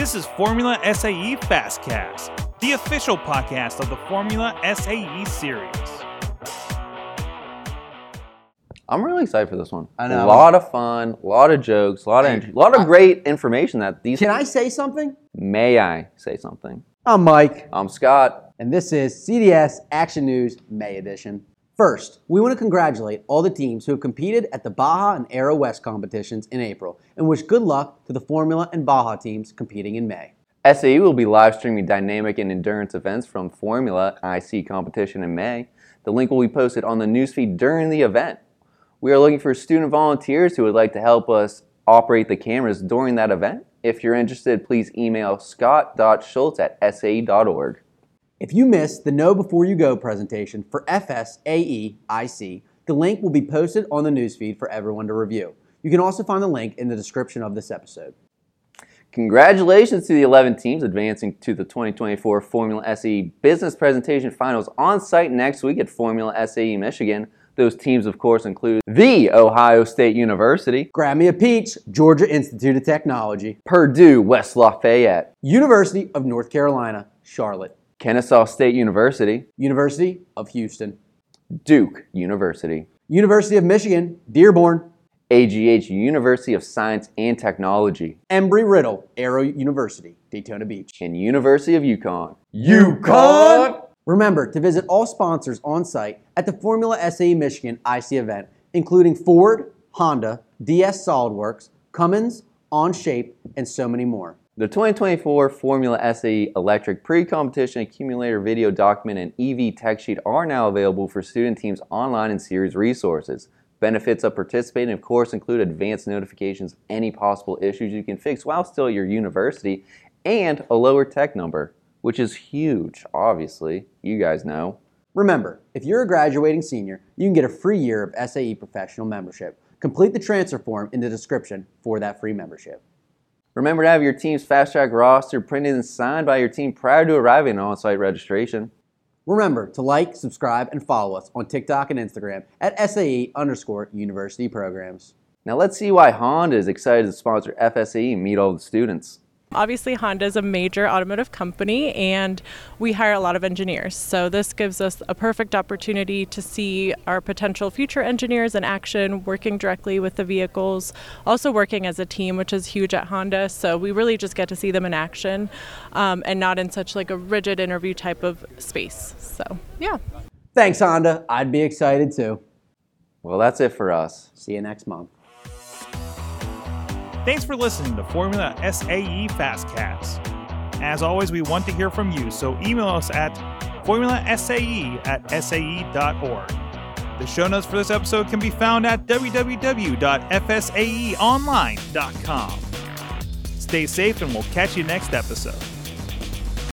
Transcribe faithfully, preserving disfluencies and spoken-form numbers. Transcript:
This is Formula S A E Fastcast, the official podcast of the Formula S A E series. I'm really excited for this one. I know. A lot of fun, a lot of jokes, a lot of a lot of great information that these. Can I say something? May I say something? I'm Mike. I'm Scott. And this is C D S Action News May Edition. First, we want to congratulate all the teams who have competed at the Baja and Aero West competitions in April and wish good luck to the Formula and Baja teams competing in May. S A E will be live streaming dynamic and endurance events from Formula I C competition in May. The link will be posted on the newsfeed during the event. We are looking for student volunteers who would like to help us operate the cameras during that event. If you're interested, please email scott dot schultz at s a e dot org. If you missed the Know Before You Go presentation for F S A E I C, the link will be posted on the newsfeed for everyone to review. You can also find the link in the description of this episode. Congratulations to the eleven teams advancing to the twenty twenty-four Formula S A E Business Presentation Finals on site next week at Formula S A E Michigan. Those teams, of course, include The Ohio State University, Grab Me a Peach, Georgia Institute of Technology, Purdue West Lafayette, University of North Carolina, Charlotte, Kennesaw State University, University of Houston, Duke University, University of Michigan, Dearborn, A G H University of Science and Technology, Embry-Riddle Aero University, Daytona Beach, and University of Yukon. Yukon! Remember to visit all sponsors on site at the Formula S A E Michigan I C event, including Ford, Honda, D S SolidWorks, Cummins, OnShape, and so many more. The twenty twenty-four Formula S A E Electric Pre-Competition Accumulator Video Document and E V Tech Sheet are now available for student teams online and series resources. Benefits of participating, of course, include advanced notifications of any possible issues you can fix while still at your university, and a lower tech number, which is huge, obviously. You guys know. Remember, if you're a graduating senior, you can get a free year of S A E professional membership. Complete the transfer form in the description for that free membership. Remember to have your team's Fast Track roster printed and signed by your team prior to arriving at on-site registration. Remember to like, subscribe, and follow us on TikTok and Instagram at S A E underscore university programs. Now let's see why Honda is excited to sponsor F S A E and meet all the students. Obviously, Honda is a major automotive company, and we hire a lot of engineers. So this gives us a perfect opportunity to see our potential future engineers in action, working directly with the vehicles, also working as a team, which is huge at Honda. So we really just get to see them in action, um, and not in such like a rigid interview type of space. So, yeah. Thanks, Honda. I'd be excited too. Well, that's it for us. See you next month. Thanks for listening to Formula S A E Fastcast. As always, we want to hear from you, so email us at formulasae at s a e dot org. The show notes for this episode can be found at w w w dot f s a e online dot com. Stay safe, and we'll catch you next episode.